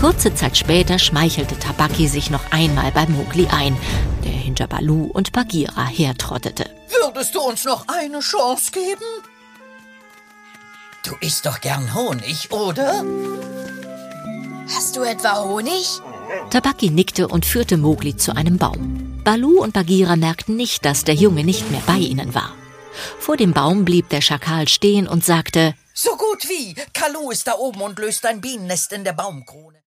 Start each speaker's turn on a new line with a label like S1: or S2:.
S1: Kurze Zeit später schmeichelte Tabaki sich noch einmal bei Mowgli ein, der hinter Baloo und Bagheera hertrottete.
S2: Würdest du uns noch eine Chance geben? Du isst doch gern Honig, oder?
S3: Hast du etwa Honig?
S1: Tabaki nickte und führte Mowgli zu einem Baum. Baloo und Bagheera merkten nicht, dass der Junge nicht mehr bei ihnen war. Vor dem Baum blieb der Schakal stehen und sagte:
S2: So gut wie. Kalu ist da oben und löst ein Bienennest in der Baumkrone.